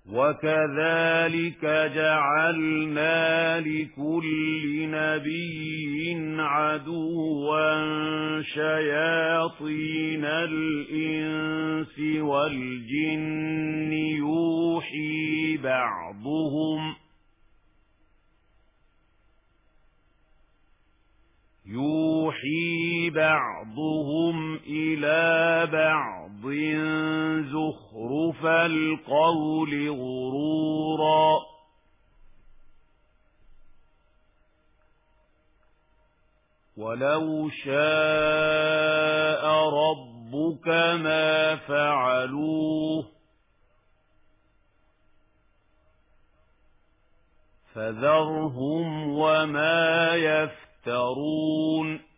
وكذلك جعلنا لكل نبي عدوا شياطين الإنس والجن يوحي بعضهم إلى بعض زخرف القول غرورا ولو شاء ربك ما فعلوه فذرهم وما يفترون